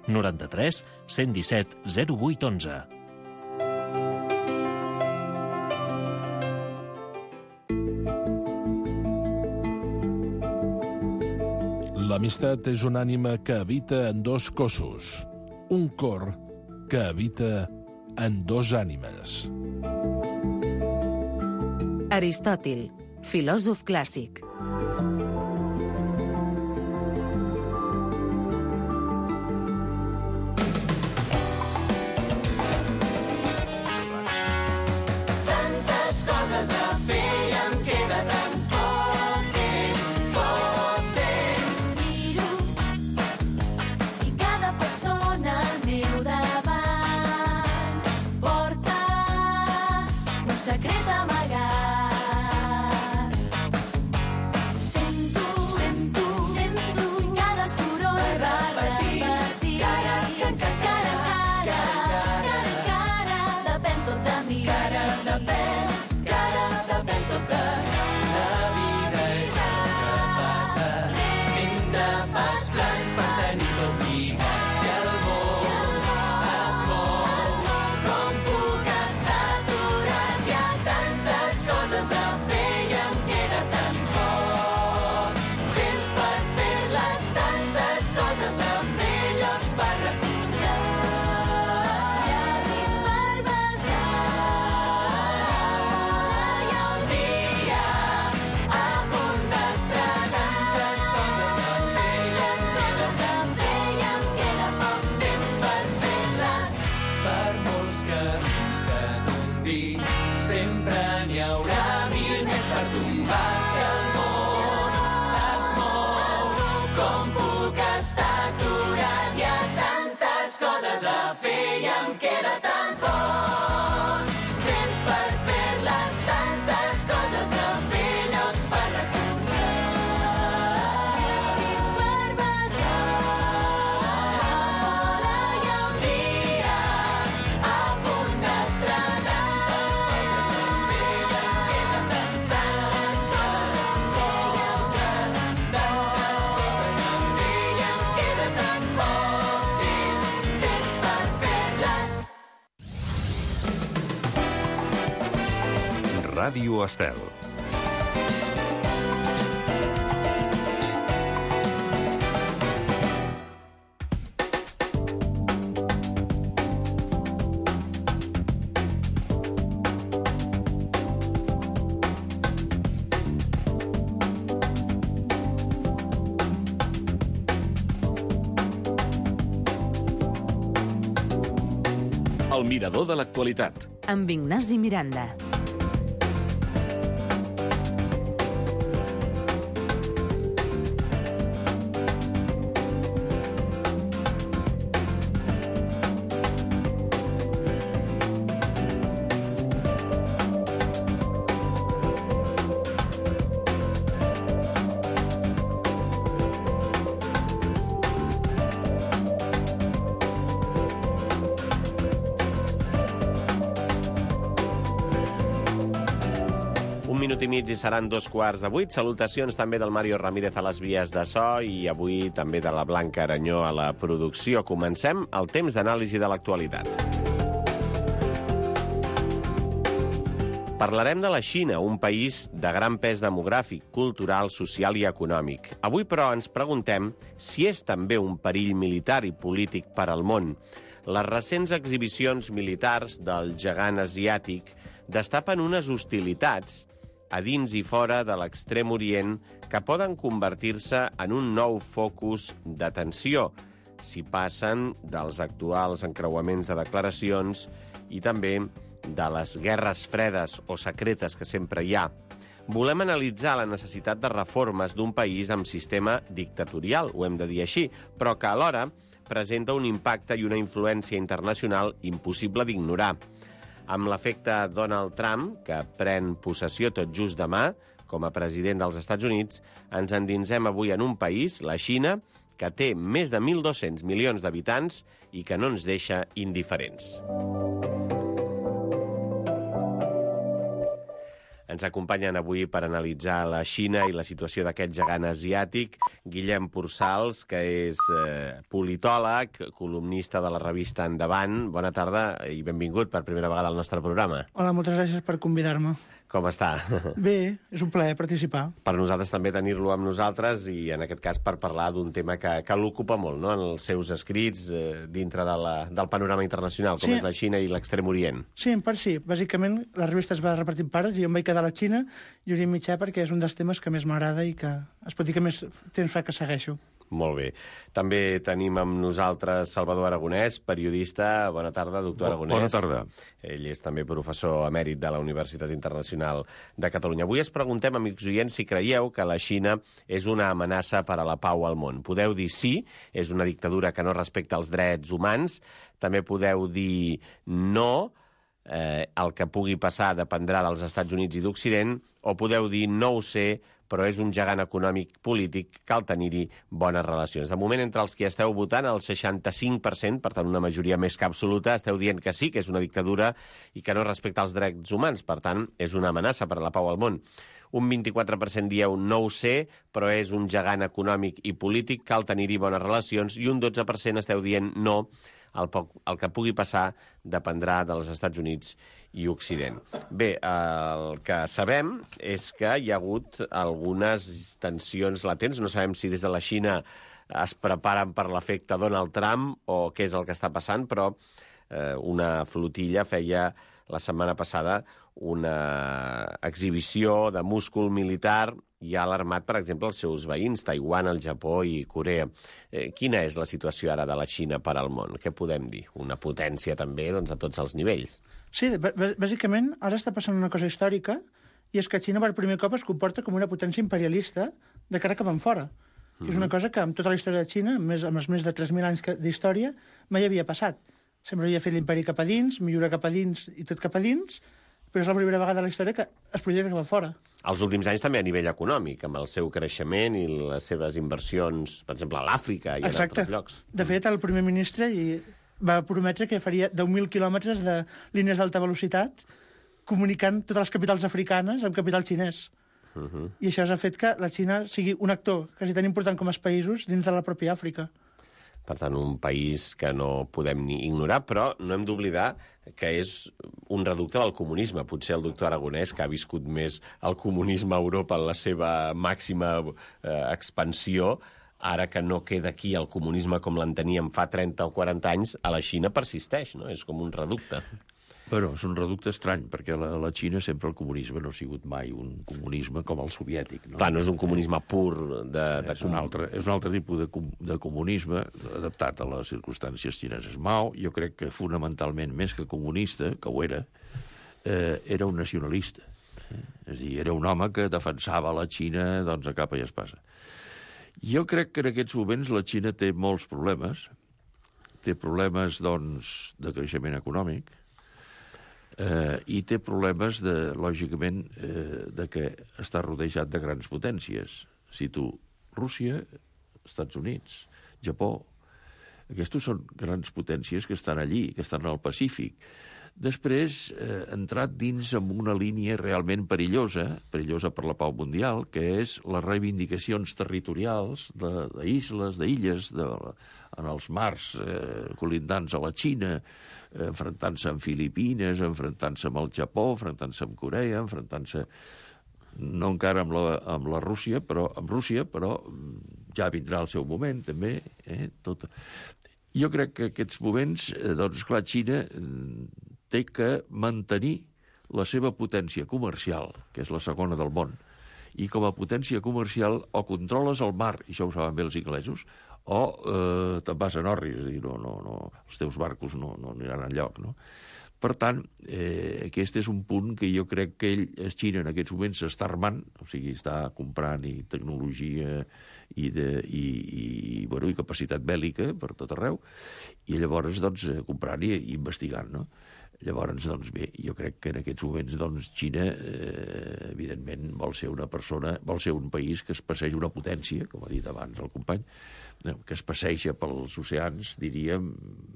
93 117 0811. L'amistat és una ànima que habita en dos cossos, un cor que habita en dos ànimes. Aristòtil, filòsof clàssic. Ràdio Estel. El mirador de l'actualitat. Amb Ignasi Miranda. minut i mig i seran 2:15. Salutacions també del Mario Ramírez a les vies de so i avui també de la Blanca Aranyó a la producció. Comencem el temps d'anàlisi de l'actualitat. Parlarem de la Xina, un país de gran pes demogràfic, cultural, social i econòmic. Avui, però, ens preguntem si és també un perill militar i polític per al món. Les recents exhibicions militars del gegant asiàtic destapen unes hostilitats a dins i fora de l'Extrem Orient que poden convertir-se en un nou focus d'atenció si passen dels actuals encreuaments de declaracions i també de les guerres fredes o secretes que sempre hi ha. Volem analitzar la necessitat de reformes d'un país amb sistema dictatorial, ho hem de dir així, però que alhora presenta un impacte i una influència internacional impossible d'ignorar. Amb l'efecte Donald Trump, que pren possessió tot just demà com a president dels Estats Units, ens endinsem avui en un país, la Xina, que té més de 1.200 milions d'habitants i que no ens deixa indiferents. Ens acompanyen avui per analitzar la Xina i la situació d'aquest gegant asiàtic Guillem Purçals, que és politòleg, columnista de la revista Endavant. Bona tarda i benvingut per primera vegada al nostre programa. Hola, moltes gràcies per convidar-me. Com està? Bé, és un plaer participar. Per nosaltres també tenir-lo amb nosaltres i en aquest cas per parlar d'un tema que l'ocupa molt, no?, en els seus escrits dintre del panorama internacional, com és la Xina i l'Extrem Orient. Sí, en part sí. Bàsicament, la revista es va repartir en parts i jo em vaig quedar a la Xina i Orient Mitjà perquè és un dels temes que més m'agrada i que es pot dir que més temps fa que segueixo. Molt bé. També tenim amb nosaltres Salvador Aragonès, periodista. Bona tarda, doctor Aragonès. Bona tarda. Ell és també professor emèrit de la Universitat Internacional de Catalunya. Avui es preguntem, amics oients, si creieu que la Xina és una amenaça per a la pau al món. Podeu dir sí, és una dictadura que no respecta els drets humans. També podeu dir no, el que pugui passar dependrà dels Estats Units i d'Occident, o podeu dir no ho sé, però és un gegant econòmic polític, cal tenir-hi bones relacions. De moment, entre els que esteu votant, el 65%, per tant una majoria més que absoluta, esteu dient que sí, que és una dictadura i que no respecta els drets humans. Per tant, és una amenaça per a la pau al món. Un 24% dieu no ho sé, però és un gegant econòmic i polític, cal tenir-hi bones relacions, i un 12% esteu dient no, el que pugui passar dependrà dels Estats Units i Occident. Bé, el que sabem és que hi ha hagut algunes tensions latents. No sabem si des de la Xina es preparen per l'efecte Donald Trump o què és el que està passant, però una flotilla feia la setmana passada una exhibició de múscul militar i ha alarmat, per exemple, els seus veïns, Taiwan, el Japó i Corea. Quina és la situació ara de la Xina per al món? Què podem dir? Una potència també, doncs, a tots els nivells. Sí, bàsicament, ara està passant una cosa històrica, i és que Xina per primer cop es comporta com una potència imperialista de cara cap enfora. És una cosa que amb tota la història de Xina, amb els més de 3.000 anys d'història, mai havia passat. Sempre havia fet l'imperi cap a dins, millorar cap a dins i tot cap a dins, però és la primera vegada de la història que es projecta cap a fora. Els últims anys també a nivell econòmic, amb el seu creixement i les seves inversions, per exemple, a l'Àfrica i en altres llocs. De fet, el primer ministre va prometre que faria 10.000 quilòmetres de línies d'alta velocitat comunicant totes les capitals africanes amb capital xinès. I això ha fet que la Xina sigui un actor quasi tan important com els països dins de la pròpia Àfrica. Per tant, un país que no podem ni ignorar, però no hem d'oblidar que és un reducte del comunisme. Potser el doctor Aragonès, que ha viscut més el comunisme a Europa en la seva màxima expansió, ara que no queda aquí el comunisme com l'enteníem fa 30 o 40 anys, a la Xina persisteix, no? És com un reducte. Bueno, és un reducte estrany, perquè a la Xina sempre el comunisme no ha sigut mai un comunisme com el soviètic. No? Clar, no és un comunisme pur és un altre tipus de comunisme adaptat a les circumstàncies xineses. Mao, jo crec que fonamentalment, més que comunista, que ho era un nacionalista. És a dir, era un home que defensava la Xina doncs, a capa i espasa. Jo crec que en aquests moments la Xina té molts problemes. Té problemes, doncs, de creixement econòmic, i té problemes, lògicament, de que està rodejat de grans potències. Cito Rússia, Estats Units, Japó. Aquests són grans potències que estan allí, que estan al Pacífic. Després, entrat dins amb una línia realment perillosa per la pau mundial, que és les reivindicacions territorials d'illes en els mars colindants a la Xina, enfrontant-se amb Filipines, enfrontant-se amb el Japó, enfrontant-se amb Corea, enfrontant-se no encara amb la Rússia, però ja vindrà el seu moment, també. Jo crec que aquests moments, doncs, clar, Xina té que mantenir la seva potència comercial, que és la segona del món, i com a potència comercial o controles el mar, i això ho saben bé els inglesos, o te'n vas a Norris, és a dir, els teus barcos no aniran enlloc, no? Per tant, aquest és un punt que jo crec que Xina en aquests moments s'està armant, o sigui, està comprant tecnologia i capacitat bèl·lica per tot arreu, i llavors, doncs, comprant i investigant, no? Llavors, doncs bé, jo crec que en aquests moments, doncs, Xina, evidentment, vol ser un país que es passeja una potència, com ha dit abans el company, que es passeja pels oceans, diríem,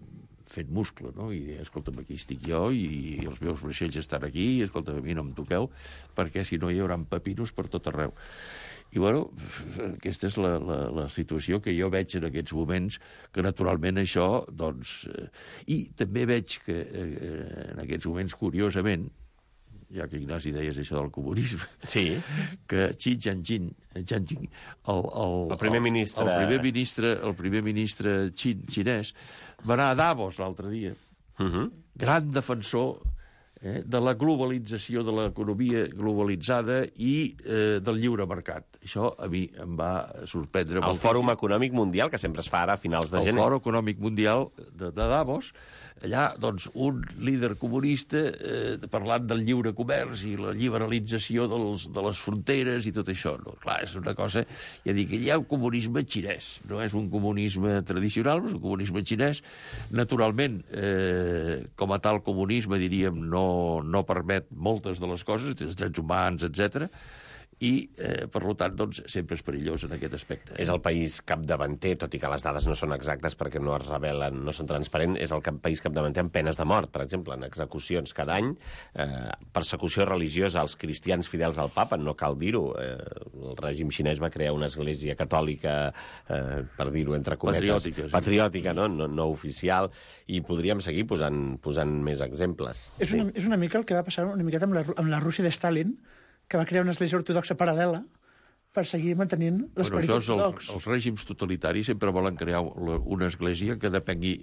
fent muscle, no? I, escolta'm, aquí estic jo i els meus vaixells estan aquí, i, escolta'm, a mi no em toqueu, perquè si no hi haurà pepinos per tot arreu. I, bueno, aquesta és la situació que jo veig en aquests moments, que naturalment això, doncs... I també veig que en aquests moments, curiosament, ja que Ignasi deies això del comunisme, sí, que Xi Jinping, el primer ministre xinès, va anar a Davos l'altre dia, gran defensor de la globalització, de l'economia globalitzada i del lliure mercat. Això a mi em va sorprendre molt. El Fòrum Econòmic Mundial, que sempre es fa ara a finals de gener. El Fòrum Econòmic Mundial de Davos, allà, doncs, un líder comunista parlant del lliure comerç i la liberalització de les fronteres i tot això. No? Clar, és una cosa... Ja dic, hi ha un comunisme xinès, no és un comunisme tradicional, és un comunisme xinès. Naturalment, com a tal comunisme, diríem, no permet moltes de les coses, els drets humans, etc. I, per tant, doncs, sempre és perillós en aquest aspecte. És el país capdavanter, tot i que les dades no són exactes perquè no es revelen, no són transparents, és el país capdavanter amb penes de mort, per exemple, en execucions cada any, persecució religiosa als cristians fidels al papa, no cal dir-ho. El règim xinès va crear una església catòlica, per dir-ho entre cometes, patriòtica, no oficial, i podríem seguir posant més exemples. És una mica el que va passar una miqueta amb la Rússia de Stalin, que va crear una església ortodoxa paral·lela per seguir mantenint l'esperit ortodox. Els règims totalitaris sempre volen crear una església que depengui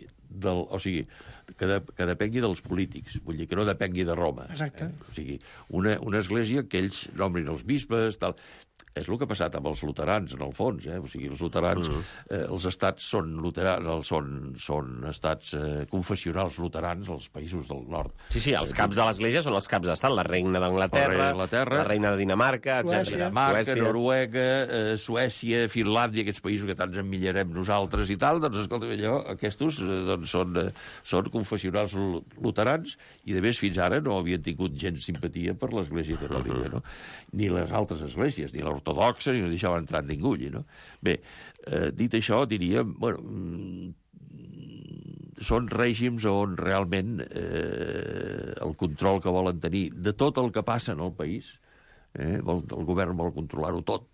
que depengui dels polítics, vull dir, que no depengui de Roma. Exacte. O sigui, una església que ells nombrin els bisbes, tal... És el que ha passat amb els luterans, en el fons. O sigui, els luterans, els estats són luterans, són estats confessionals luterans als països del nord. Sí, els caps de l'Església són els caps d'estat, la reina d'Anglaterra, la reina de Dinamarca, etc. Dinamarca, Noruega, Suècia, Finlàndia, aquests països que tant ens emmirarem nosaltres i tal, doncs, escolta, aquests doncs, són confessionals luterans i, de més, fins ara no havien tingut gens simpatia per l'Església catòlica, no? Ni les altres esglésies, ni l'ortodoxa, ni no deixaven entrar ningú, no? Bé, dit això, diríem, bueno, són règims on realment el control que volen tenir de tot el que passa en el país, el govern vol controlar-ho tot,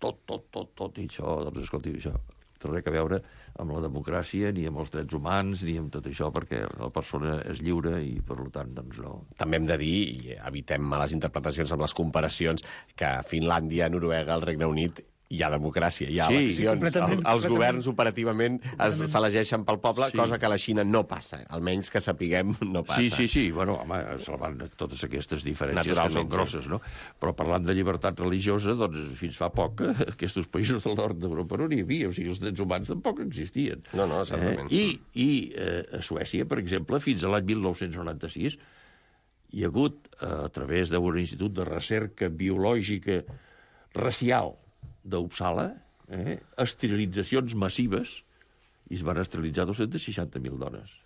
i això, doncs, escolti, això té res a veure amb la democràcia, ni amb els drets humans, ni amb tot això, perquè la persona és lliure i, per tant, doncs no... També hem de dir, i evitem males interpretacions amb les comparacions, que a Finlàndia, Noruega, el Regne Unit hi ha democràcia, hi ha eleccions. Els governs operativament s'elegeixen pel poble, cosa que a la Xina no passa. Almenys que sapiguem, no passa. Sí. Bueno, home, salvant totes aquestes diferències que són grosses, no? Però parlant de llibertat religiosa, doncs, fins fa poc, aquests països del nord d'Europa no n'hi havia, o sigui, els drets humans tampoc existien. No, certament. I a Suècia, per exemple, fins a l'any 1996, hi ha hagut, a través d'un institut de recerca biològica racial d'Uppsala, esterilitzacions massives, i es van esterilitzar 260.000 dones.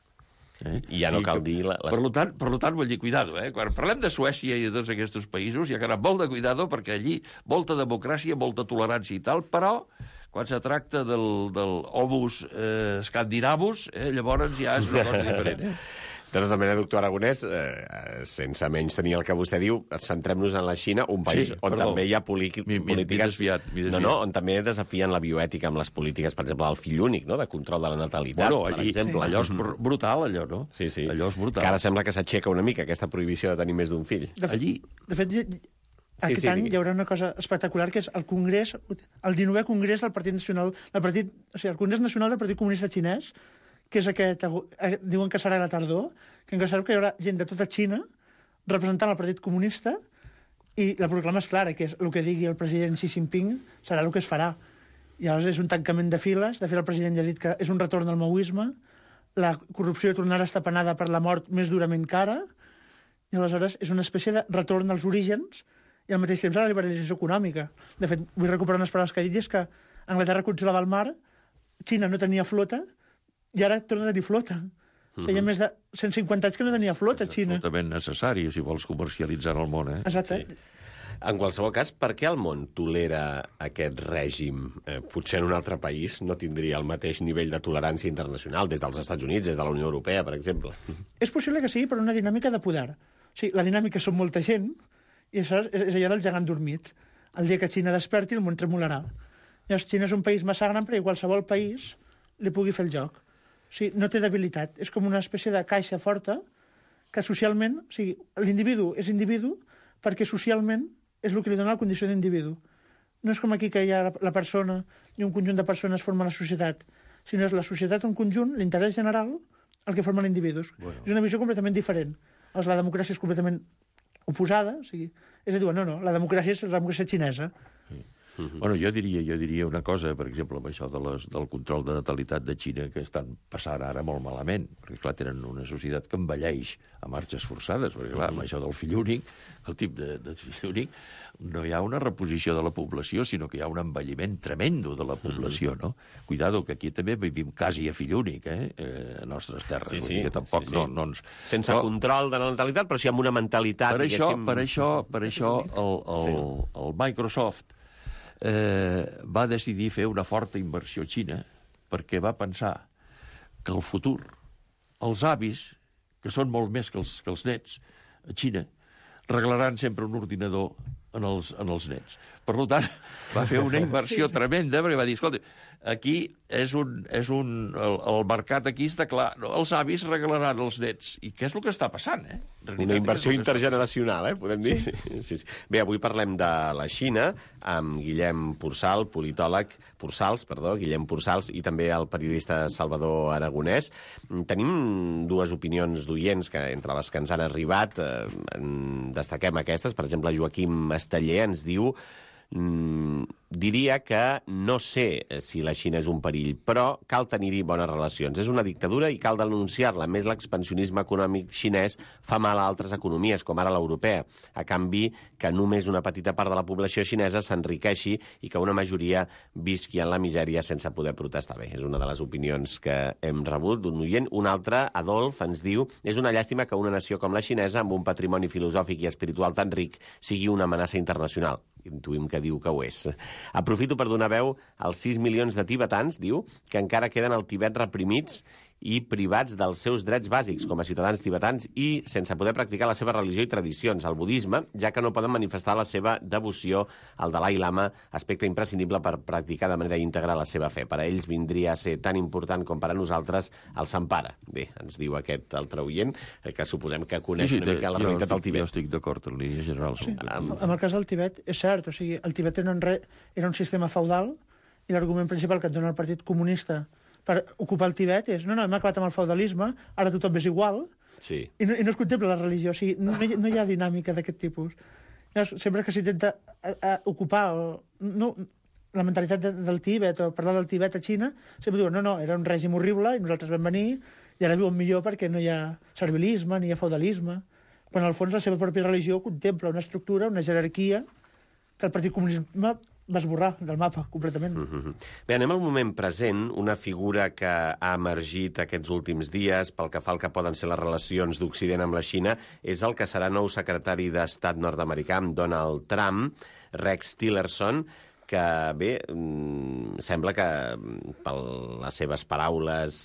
I ja no cal dir... Per tant, vull dir, cuidado, quan parlem de Suècia i de tots aquests països, hi ha que anar molt de cuidado, perquè allí molta democràcia, molta tolerància i tal, però quan se tracta del homus scandinavus, llavors ja és una cosa diferent, De tota manera, doctor Aragonès, sense menys tenir el que vostè diu, centrem-nos en la Xina, un país on també hi ha polítiques... on també desafien la bioètica amb les polítiques, per exemple, del fill únic, no?, de control de la natalitat, per exemple. Allò és brutal, allò, no? Sí. Allò és brutal. Que ara sembla que s'aixeca una mica, aquesta prohibició de tenir més d'un fill. De fet, aquest any hi haurà una cosa espectacular, que és el Congrés, el 19è Congrés del Partit Nacional, el Congrés Nacional del Partit Comunista Xinès, que és aquest, diuen que serà a la tardor, que sabeu que hi haurà gent de tota Xina representant el Partit Comunista, i la proclama és clara, que és el que digui el president Xi Jinping serà el que es farà. I aleshores és un tancament de files. De fet, el president ja ha dit que és un retorn al maoisme, la corrupció tornarà a estar penada per la mort més durament que ara, i aleshores és una espècie de retorn als orígens i al mateix temps a la liberalització econòmica. De fet, vull recuperar unes paraules que ha dit, i és que Anglaterra controlava el mar, Xina no tenia flota, i ara torna a tenir flota. Feia més de 150 anys que no tenia flota, Xina. És absolutament necessari, si vols comercialitzar en el món, Exacte. En qualsevol cas, per què el món tolera aquest règim? Potser en un altre país no tindria el mateix nivell de tolerància internacional, des dels Estats Units, des de la Unió Europea, per exemple. És possible que sigui per una dinàmica de poder. O sigui, la dinàmica són molta gent, i això és allò del gegant dormit. El dia que Xina desperti, el món tremolarà. Llavors, Xina és un país massa gran perquè qualsevol país li pugui fer el joc. O sigui, no té debilitat. És com una espècie de caixa forta que socialment... O sigui, l'individu és individu perquè socialment és el que li dona la condició d'individu. No és com aquí que hi ha la persona i un conjunt de persones formen la societat, sinó és la societat un conjunt, l'interès general, el que formen individus. Bueno. És una visió completament diferent. La democràcia és completament oposada, o sigui, és a dir, no, la democràcia és la democràcia xinesa. Sí. Bueno, jo diria una cosa, per exemple, amb això del control de natalitat de Xina, que estan passant ara molt malament, perquè, clar, tenen una societat que envelleix a marxes forçades, perquè, clar, amb això del fill únic, el tip de fill únic, no hi ha una reposició de la població, sinó que hi ha un envelliment tremendo de la població, no? Cuidado, que aquí també vivim quasi a fill únic, a nostres terres. Sí, que tampoc sí. No ens... Sense control de la natalitat, però sí amb una mentalitat, diguéssim... Per això el Microsoft va decidir fer una forta inversió a Xina perquè va pensar que el futur, els avis, que són molt més que els nets, a Xina, regalaran sempre un ordinador en els nets. Per tant, va fer una inversió tremenda perquè va dir, escolta, aquí el mercat aquí està clar, no, els avis regalaran els nets. I què és el que està passant, Una inversió intergeneracional, podem dir. Sí. Bé, avui parlem de la Xina amb Guillem Purçals, Guillem Purçals, i també el periodista Salvador Aragonès. Tenim dues opinions d'oients entre les que ens han arribat. Destaquem aquestes. Per exemple, Joaquim Esteller ens diu: diria que no sé si la Xina és un perill, però cal tenir-hi bones relacions. És una dictadura i cal denunciar-la. A més, l'expansionisme econòmic xinès fa mal a altres economies, com ara l'europea, a canvi que només una petita part de la població xinesa s'enriqueixi i que una majoria visqui en la misèria sense poder protestar. Bé, és una de les opinions que hem rebut d'un oient. Un altre, Adolf, ens diu: és una llàstima que una nació com la xinesa, amb un patrimoni filosòfic i espiritual tan ric, sigui una amenaça internacional. Intuïm que diu que ho és. Aprofito per donar veu als 6 milions de tibetans, diu, que encara queden al Tibet reprimits i privats dels seus drets bàsics com a ciutadans tibetans i sense poder practicar la seva religió i tradicions, el budisme, ja que no poden manifestar la seva devoció al Dalai Lama, aspecte imprescindible per practicar de manera íntegra la seva fe. Per a ells vindria a ser tan important com per a nosaltres el Sant Pare. Bé, ens diu aquest altre oient, que suposem que coneix una mica la realitat del Tibet. Jo estic d'acord en línia general. Sí, en el cas del Tibet és cert, o sigui, el Tibet era un sistema feudal i l'argument principal que et dona el Partit Comunista per ocupar el Tibet és, no, hem acabat amb el feudalisme, ara tothom és igual, sí. i no es contempla la religió, o sigui, no hi ha dinàmica d'aquest tipus. Llavors, sempre que s'intenta ocupar la mentalitat del Tibet o parlar del Tibet a Xina, sempre diuen, no, era un règim horrible i nosaltres vam venir i ara viuen millor perquè no hi ha servilisme ni hi ha feudalisme, quan al fons la seva pròpia religió contempla una estructura, una jerarquia que el Partit Comunisme va esborrar del mapa completament. Bé, anem al moment present. Una figura que ha emergit aquests últims dies pel que fa al que poden ser les relacions d'Occident amb la Xina és el que serà nou secretari d'Estat nord-americà amb Donald Trump, Rex Tillerson, que, bé, sembla que per les seves paraules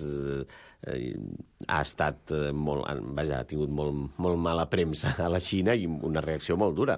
ha estat ha tingut molt mala premsa a la Xina i una reacció molt dura.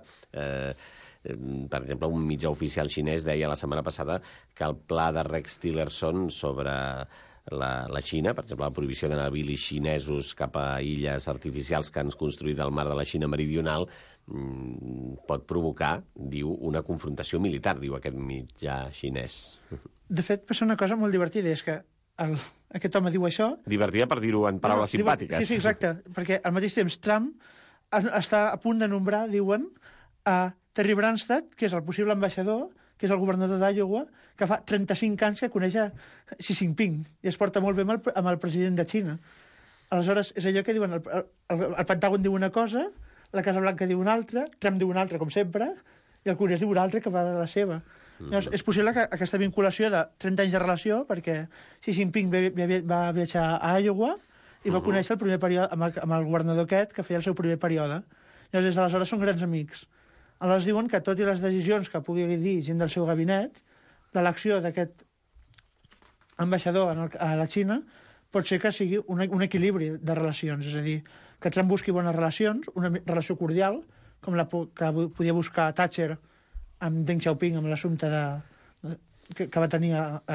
Per exemple, un mitjà oficial xinès deia la setmana passada que el pla de Rex Tillerson sobre la Xina, per exemple, la prohibició de navilis xinesos cap a illes artificials que han construït al mar de la Xina meridional, pot provocar, diu, una confrontació militar, diu aquest mitjà xinès. De fet, passa una cosa molt divertida, és que aquest home diu això... Divertida per dir-ho en paraules simpàtiques. Sí, exacte, perquè al mateix temps Trump està a punt de nombrar, diuen, a Terry Branstad, que és el possible ambaixador, que és el governador d'Iowa, que fa 35 anys que coneix a Xi Jinping i es porta molt bé amb el president de Xina. Aleshores, és allò que diuen, el Pentàgon diu una cosa, la Casa Blanca diu una altra, Trump diu una altra, com sempre, i el Congrés diu una altra que va de la seva. Llavors, és possible que aquesta vinculació de 30 anys de relació, perquè Xi Jinping va viatjar a Iowa i va conèixer el primer període amb el governador aquest, que feia el seu primer període. Llavors, des d'aleshores són grans amics. Aleshores diuen que tot i les decisions que pugui dir gent del seu gabinet, l'elecció d'aquest ambaixador a la Xina pot ser que sigui un equilibri de relacions, és a dir, que Trump busqui bones relacions, una relació cordial, com la que podia buscar Thatcher amb Deng Xiaoping, amb l'assumpte que va tenir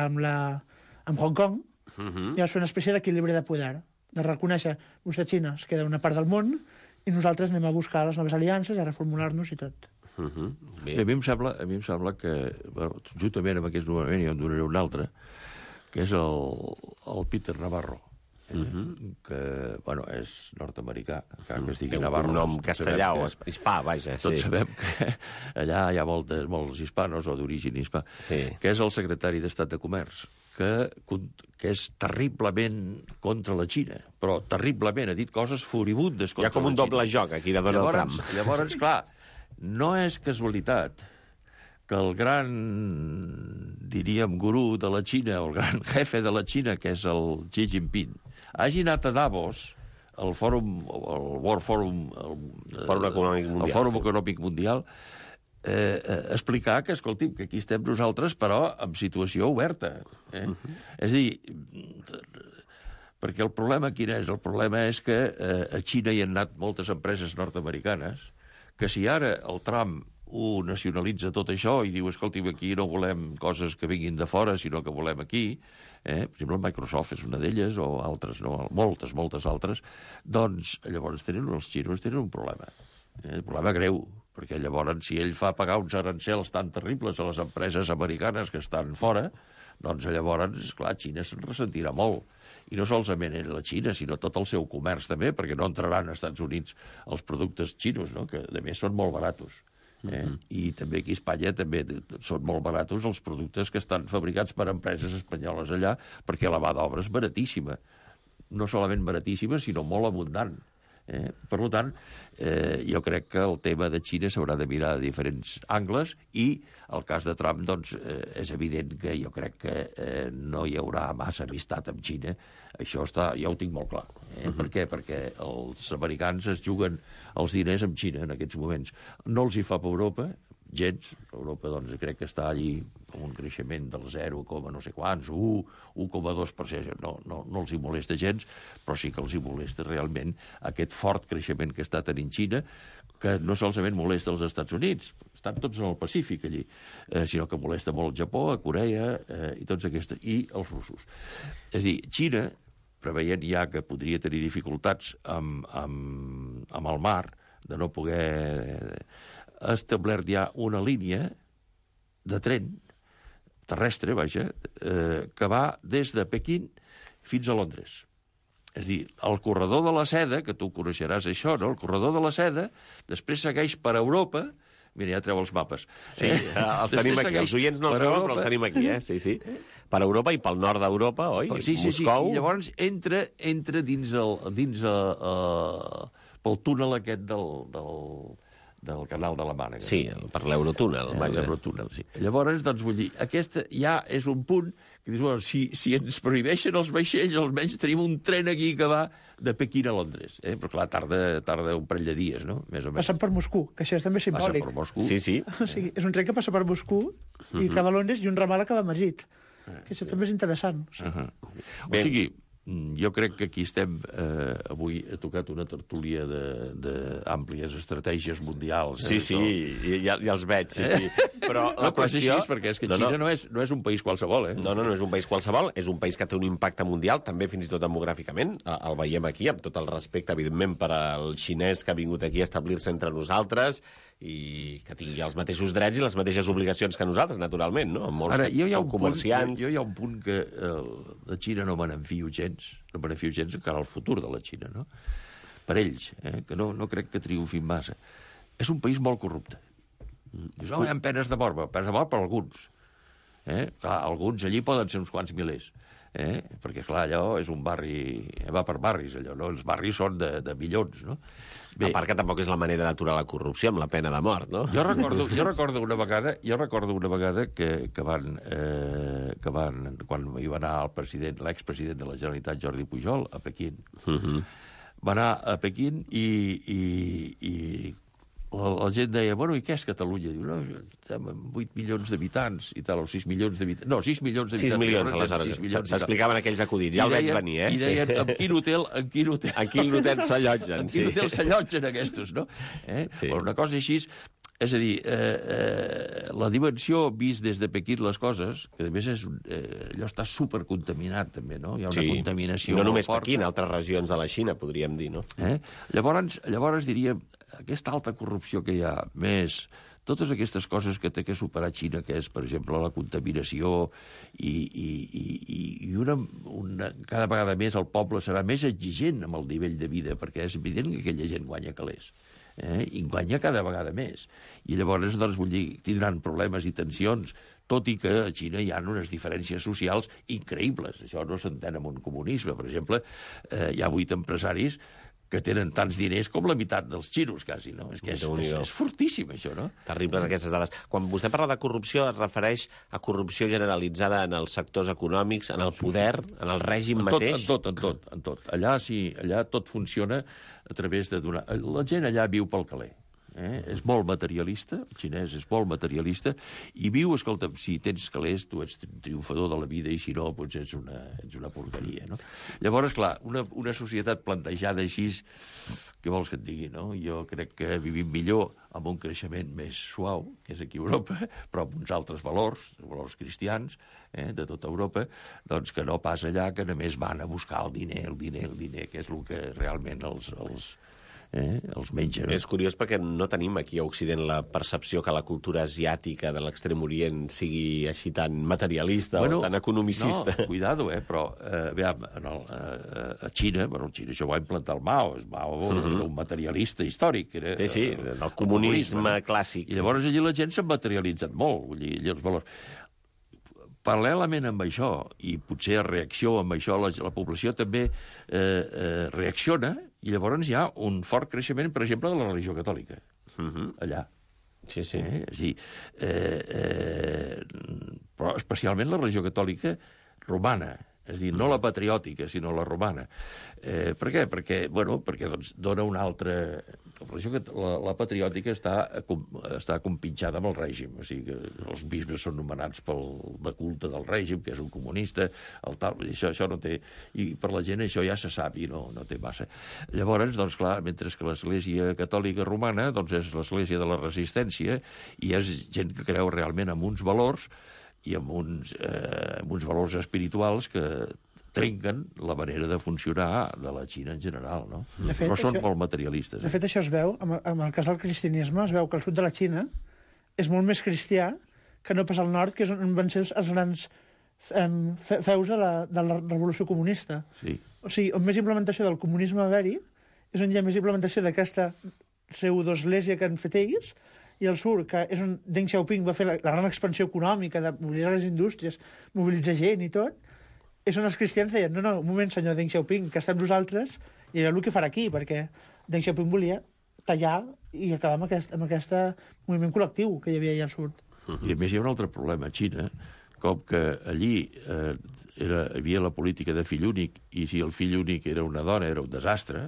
amb Hong Kong, i és una espècie d'equilibri de poder, de reconèixer que Xina es queda una part del món i nosaltres anem a buscar les noves aliances, a reformular-nos i tot. Bé. A mi em sembla que, juntament amb aquest nomenament, jo en donaré un altre, que és el Peter Navarro, que, bueno, és nord-americà, encara que es digui Navarro. Un nom castellà o hispà, vaja. Tots sabem que allà hi ha molts hispanos o d'origen hispà, que és el secretari d'Estat de Comerç, que és terriblement contra la Xina, però terriblement, ha dit coses furibundes contra la Xina. Hi ha com un doble joc aquí de Donald Trump. Llavors, clar, no és casualitat que el gran, diríem, gurú de la Xina, el gran jefe de la Xina, que és el Xi Jinping, hagi anat a Davos, el World Forum, el Fòrum Econòmic Mundial, explicar que, escolti'm, que aquí estem nosaltres, però en situació oberta. És a dir, perquè el problema quin és? El problema és que a Xina hi han anat moltes empreses nord-americanes, que si ara el Trump ho nacionalitza tot això i diu, escolti'm, aquí no volem coses que vinguin de fora, sinó que volem aquí, per exemple, Microsoft és una d'elles, o altres, no, moltes altres, doncs llavors els xinos tenen un problema. Un problema greu, perquè llavors si ell fa pagar uns arancels tan terribles a les empreses americanes que estan fora, doncs llavors, clar, Xina se'n ressentirà molt. I no solament la Xina, sinó tot el seu comerç també, perquè no entraran als Estats Units els productes xinos, no? Que a més són molt baratos. I també aquí a Espanya també són molt baratos els productes que estan fabricats per empreses espanyoles allà, perquè la mà d'obra és baratíssima. No solament baratíssima, sinó molt abundant. Per tant, jo crec que el tema de Xina s'haurà de mirar de diferents angles i el cas de Trump, doncs, és evident que jo crec que no hi haurà massa amistat amb Xina. Això ja ho tinc molt clar. Per què? Perquè els americans es juguen els diners amb Xina en aquests moments. No els hi fa per Europa, gens. Europa, doncs, crec que està allí amb un creixement del 0, no sé quants, 1,2%. No els hi molesta gens, però sí que els hi molesta realment aquest fort creixement que està tenint Xina, que no solament molesta els Estats Units, estan tots en el Pacífic allí, sinó que molesta molt el Japó, a Corea i tots aquests, i els russos. És a dir, Xina, preveient ja que podria tenir dificultats amb el mar, de no poder... ha establert ja una línia de tren terrestre, vaja, que va des de Pequín fins a Londres. És a dir, el corredor de la seda, que tu coneixeràs això, no? El corredor de la seda, després segueix per Europa. Mira, ja treu els mapes. Sí, els tenim aquí. Els oients no els veuen, però els tenim aquí, Sí. Per Europa i pel nord d'Europa, oi? Sí. I llavors entra dins pel túnel aquest del canal de la Mànega. Sí, per l'Eurotúnel. L'Eurotúnel, sí. Llavors, doncs, vull dir, aquesta ja és un punt que dius, bueno, si ens prohibeixen els vaixells, almenys tenim un tren aquí que va de Pequín a Londres. Però, clar, tarda un parell de dies, no? Més o menys. Passant per Moscou, que això és també simbòlic. Passa per Moscou. Sí. O sigui, és un tren que passa per Moscou i que va a Londres i un ramal que va a Madrid. Que això també és interessant. O sigui, jo crec que aquí estem, avui he tocat una tertúlia d'àmplies estratègies mundials. Sí, ja els veig, sí. Però la qüestió... És perquè és que Xina no és un país qualsevol, No és un país qualsevol, és un país que té un impacte mundial, també fins i tot demogràficament. El veiem aquí, amb tot el respecte, evidentment, per al xinès que ha vingut aquí a establir-se entre nosaltres i que tingui els mateixos drets i les mateixes obligacions que nosaltres, naturalment, no? Ara, jo hi ha un punt que de Xina no me n'enfio gens, encara al futur de la Xina, no? Per ells, que no crec que triomfin massa. És un país molt corrupte. Dius, hi ha penes de mort per alguns. Clar, alguns allí poden ser uns quants milers. Perquè, clar, allò és un barri... va per barris, allò, no? Els barris són de milions, no? Bé. A part que tampoc és la manera d'aturar la corrupció amb la pena de mort, no? Jo recordo una vegada que van quan hi va anar l'expresident de la Generalitat, Jordi Pujol, a Pequín. Va anar a Pequín i la gent deia, bueno, i què és Catalunya? Diu, no, estem amb 8 milions d'habitants i tal, o 6 milions d'habitants. No, 6 milions d'habitants. 6 milions, aleshores. S'explicaven aquells acudits. Ja el veig venir, I deien, en quin hotel En quin hotel s'allotgen, en quin hotel s'allotgen aquests, no? Sí. Una cosa així... És a dir, la dimensió vist des de Pequín les coses, que a més allò està supercontaminat també, no? Hi ha una contaminació no només forta. Pequín, altres regions de la Xina, podríem dir, no? Llavors diríem, aquesta alta corrupció que hi ha, més totes aquestes coses que té que superar Xina, que és, per exemple, la contaminació i cada vegada més el poble serà més exigent amb el nivell de vida, perquè és evident que aquella gent guanya calés. I guanya cada vegada més. I llavors, doncs, vull dir, tindran problemes i tensions, tot i que a Xina hi ha unes diferències socials increïbles. Això no s'entén en un comunisme. Per exemple, hi ha 8 empresaris que tenen tants diners com la meitat dels xinos, quasi, no? És que és fortíssim, això, no? Terribles aquestes dades. Quan vostè parla de corrupció, es refereix a corrupció generalitzada en els sectors econòmics, en el poder, en el règim mateix? En tot. Allà tot funciona a través de donar... La gent allà viu pel caler. És molt materialista, el xinès és molt materialista, i viu, escolta'm, si tens calés, tu ets triomfador de la vida, i si no, doncs ets una porqueria, no? Llavors, clar, una societat plantejada així, què vols que et digui, no? Jo crec que vivim millor amb un creixement més suau, que és aquí a Europa, però amb uns altres valors cristians, de tota Europa, doncs que no pas allà, que només van a buscar el diner, que és el que realment els menja. No? És curiós perquè no tenim aquí a Occident la percepció que la cultura asiàtica de l'Extrem Orient sigui així tan materialista o tan economicista. No, cuidado, però aviam, a Xina, Xina això ho va implantar el Mao, era un materialista històric. Sí, del comunisme clàssic. I llavors allí la gent s'ha materialitzat molt, vull dir, els valors. Paral·lelament amb això, i potser a reacció amb això, la població també reacciona, i llavors hi ha un fort creixement, per exemple, de la religió catòlica, allà. Sí. És a dir, però especialment la religió catòlica romana, és a dir, no la patriòtica, sinó la romana. Per què? Perquè doncs, dona una altra... La patriòtica està compinxada amb el règim, o sigui que els bisbes són nomenats de culte del règim, que és un comunista, això no té... I per la gent això ja se sap i no té massa. Llavors, doncs clar, mentre que l'Església Catòlica Romana doncs és l'Església de la Resistència i és gent que creu realment en uns valors i amb uns valors espirituals que trenquen la manera de funcionar de la Xina en general, no? Però són molt materialistes. De fet, això es veu, en el cas del cristianisme, es veu que el sud de la Xina és molt més cristià que no pas al nord, que és on van ser els grans feus de la revolució comunista. Sí. O sigui, on més implementació del comunisme va haver-hi és on hi ha més implementació d'aquesta pseudoesglésia que han fet ells, i al sud, que és on Deng Xiaoping va fer la gran expansió econòmica de mobilitzar les indústries, mobilitzar gent i tot, és on els cristians deien, no, un moment, senyor Deng Xiaoping, que estem nosaltres, i era el que farà aquí, perquè Deng Xiaoping volia tallar i acabar amb aquest moviment col·lectiu que hi havia allà al sud. I a més hi ha un altre problema a Xina, com que allí hi havia la política de fill únic, i si el fill únic era una dona era un desastre,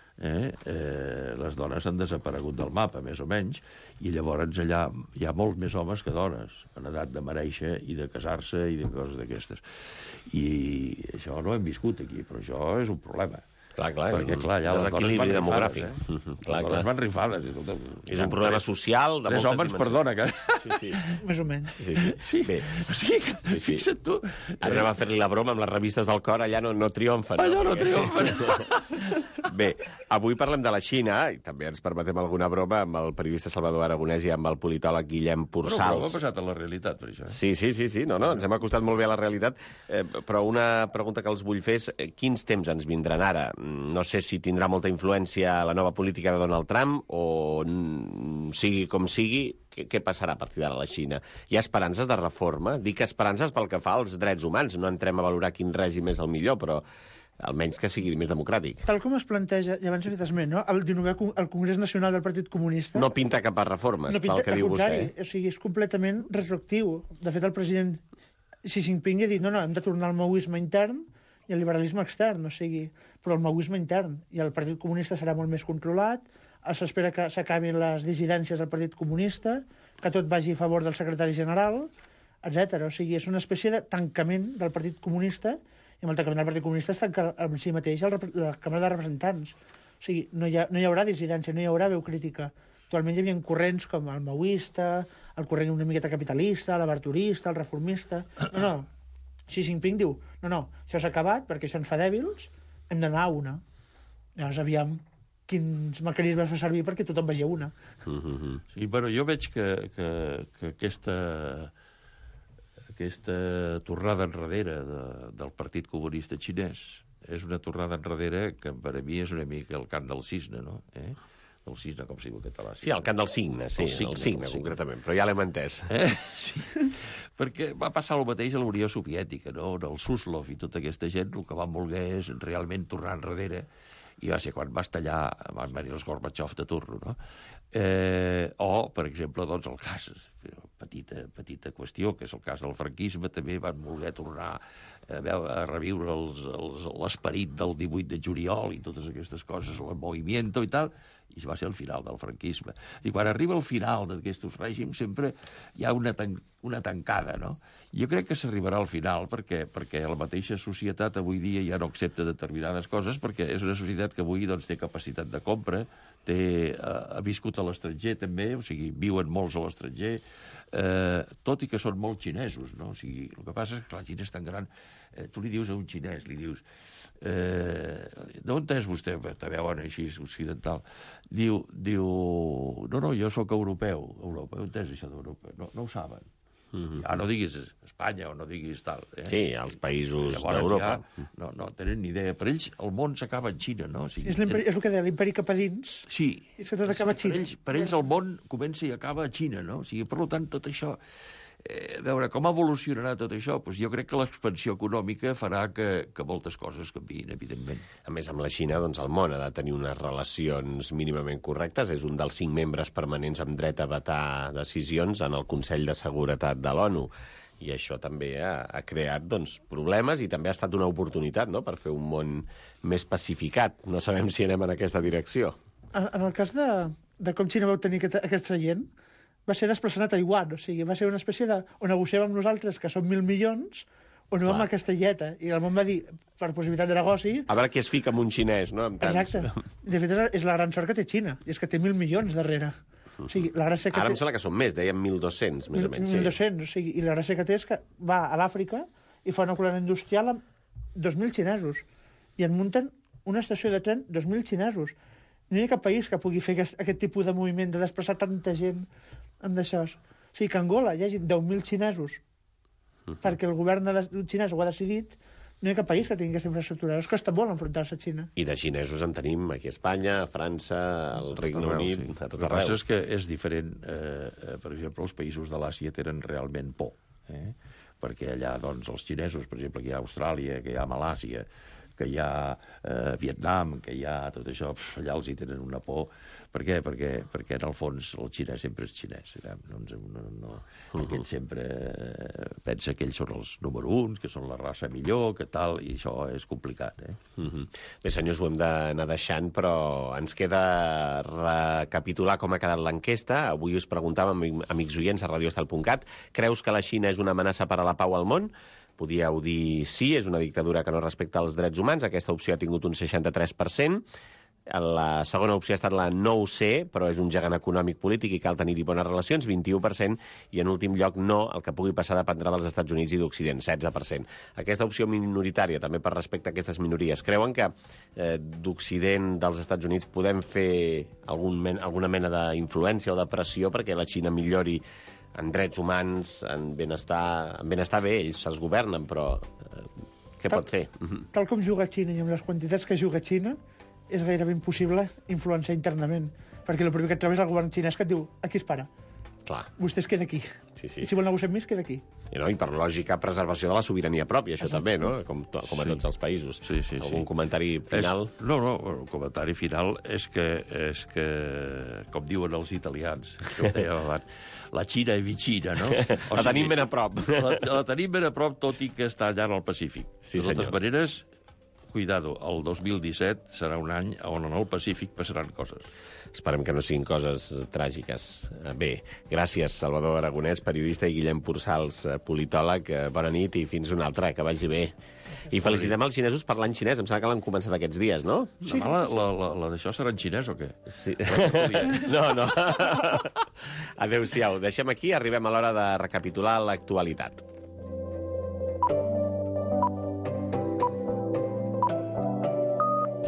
les dones han desaparegut del mapa, més o menys, i llavors allà hi ha molts més homes que dones en edat de merèixer i de casar-se i de coses d'aquestes. I això no ho hem viscut aquí, però això és un problema. Clar, perquè, clar, ja les dones van demogràfic. Les dones van rifades. És un problema social de moltes homes, perdona, que... Sí. Més o menys. Sí. Bé. O sigui, fixa't tu... Anem a fer-li la broma amb les revistes del cor, allà no triomfen. Allà no triomfen. Bé, avui parlem de la Xina, i també ens permetem alguna broma amb el periodista Salvador Aragonès i amb el politòleg Guillem Pursals. Però ho ha passat a la realitat, per això. Sí. No, ens hem acostat molt bé a la realitat, però una pregunta que els vull fer és quins temps ens vindran ara? No sé si tindrà molta influència la nova política de Donald Trump o sigui com sigui, què passarà a partir d'ara a la Xina? Hi ha esperances de reforma? Dic esperances pel que fa als drets humans. No entrem a valorar quin règim és el millor, però almenys que sigui més democràtic. Tal com es planteja, i abans he fet esment, no? El 19è el Congrés Nacional del Partit Comunista... No pinta cap a reformes, pel que diu vostè. O sigui, és completament retroactiu. De fet, el president Xi Jinping ha dit no, hem de tornar al maoisme intern i al liberalisme extern, o sigui, però el maoisme intern. I el Partit Comunista serà molt més controlat, s'espera que s'acabin les dissidències del Partit Comunista, que tot vagi a favor del secretari general, etc. O sigui, és una espècie de tancament del Partit Comunista, i amb el tancament del Partit Comunista es tanca en si mateix la Càmera de Representants. O sigui, no hi haurà dissidència, no hi haurà veu crítica. Actualment hi havia corrents com el maoista, el corrent una miqueta capitalista, l'aberturista, el reformista... No. Xi Jinping diu, no, això s'ha acabat perquè això ens fa dèbils, hem d'anar a una. Llavors, aviam quins mecanismes fa servir perquè tothom vegi una. Sí, bueno, jo veig que aquesta tornada enrere del Partit Comunista Xinès és una tornada enrere que per a mi és una mica el cant del cisne, no? Del cisne, com sigui el català. Sí, el cant del cigne, sí, el cigne, concretament, però ja l'hem entès. Sí, perquè va passar el mateix a la Unió Soviètica, no? El Suslov i tota aquesta gent el que van voler és realment tornar enrere, i va ser quan va estallar, van venir els Gorbachev de turno, no? O, per exemple, doncs el cas, petita qüestió, que és el cas del franquisme, també van voler tornar a reviure l'esperit del 18 de juliol i totes aquestes coses, el moviment i tal, i va ser el final del franquisme. I quan arriba el final d'aquests règims sempre hi ha una tancada, no? Jo crec que s'arribarà al final perquè la mateixa societat avui dia ja no accepta determinades coses perquè és una societat que avui doncs, té capacitat de compra, ha viscut a l'estranger també, o sigui, viuen molts a l'estranger, tot i que són molt xinesos, no? O sigui, el que passa és que la Xina és tan gran, tu li dius a un xinès, li dius d'on és vostè? Te veuen així occidental. Diu, no, jo sóc europeu. Europa, on és això d'Europa? No ho saben. Ja no diguis Espanya o no diguis tal. Sí, els països d'Europa. Ja no tenen ni idea. Per ells el món s'acaba en Xina, no? O sigui, és el que deia l'imperi cap a dins. Sí. És que tot acaba a Xina. Per ells el món comença i acaba a Xina, no? O sigui, per tant, tot això... veure com evolucionarà tot això, doncs jo crec que l'expansió econòmica farà que moltes coses canviïn, evidentment. A més, amb la Xina, doncs el món ha de tenir unes relacions mínimament correctes. És un dels 5 membres permanents amb dret a vetar decisions en el Consell de Seguretat de l'ONU. I això també ha creat doncs, problemes i també ha estat una oportunitat, no?, per fer un món més pacificat. No sabem si anem en aquesta direcció. En el cas de com Xina vau tenir aquesta gent, va ser desplaçant a Taiwan, o sigui, va ser una espècie de... on negociem amb nosaltres, que som 1.000 milions, o no amb aquesta illeta. I el món va dir, per possibilitat de negoci... A veure qui es fica amb un xinès, no? Exacte. De fet, és la gran sort que té Xina, i és que té 1.000 milions darrere. O sigui, la gràcia que Ara em sembla que són més, dèiem 1.200, més o menys. 1.200, o sigui, i la gràcia que té és que va a l'Àfrica i fa una colònia industrial amb 2.000 xinesos. I en munten una estació de tren 2.000 xinesos. No hi ha cap país que pugui fer aquest tipus de moviment, de desplaçar tanta gent amb d'això. O sigui, que a Angola hi hagi 10.000 xinesos perquè el govern xinès ho ha decidit, no hi ha cap país que tingui aquesta infraestructura. Es costa molt enfrontar-se a Xina. I de xinesos en tenim aquí a Espanya, a França, al Regne Unit, a tot arreu. El que passa és que és diferent. Per exemple, els països de l'Àsia tenen realment por. Perquè allà, doncs, els xinesos, per exemple, que hi ha Austràlia, que hi ha Malàsia, que hi ha Vietnam, que hi ha tot això, allà els hi tenen una por. Per què? Perquè en el fons el xinès sempre és xinès. Aquest sempre pensa que ells són els número 1, que són la raça millor, que tal, i això és complicat. Bé, senyors, ho hem d'anar deixant, però ens queda recapitular com ha quedat l'enquesta. Avui us preguntàvem, amics oients, a radioestal.cat, creus que la Xina és una amenaça per a la pau al món? Podíeu dir sí, és una dictadura que no respecta els drets humans. Aquesta opció ha tingut un 63%. La segona opció ha estat la no ho sé, però és un gegant econòmic polític i cal tenir-hi bones relacions, 21%, i en últim lloc no, el que pugui passar dependrà dels Estats Units i d'Occident, 16%. Aquesta opció minoritària, també per respecte a aquestes minories, creuen que d'Occident, dels Estats Units, podem fer alguna mena d'influència o de pressió perquè la Xina millori en drets humans, en benestar bé, ells es governen, però què pot fer? Tal com juga Xina i amb les quantitats que juga Xina, és gairebé impossible influenciar internament, perquè el primer que et trobes és el govern xinès que et diu, aquí es para. Clar. Vostè es queda aquí. Sí. I si vol negociar amb mi, es queda aquí. I per lògica, preservació de la sobirania pròpia, això també, no? Com a tots els països. Sí. Algun comentari final? No, el comentari final és que com diuen els italians, que ho dèiem abans, la Xina és vicina, no? La tenim ben a prop. La tenim ben a prop, tot i que està allà al Pacífic. Sí, de totes maneres, cuidado, el 2017 serà un any on en el Pacífic passaran coses. Esperem que no siguin coses tràgiques. Bé, gràcies, Salvador Aragonès, periodista, i Guillem Pursals, politòleg. Bona nit i fins una altra, que vagi bé. I felicitem els xinesos per l'any xinès. Em sembla que l'han començat aquests dies, no? Sí. Demà la d'això serà en xinès o què? Sí. No. Adéu-siau. Deixem aquí, arribem a l'hora de recapitular l'actualitat.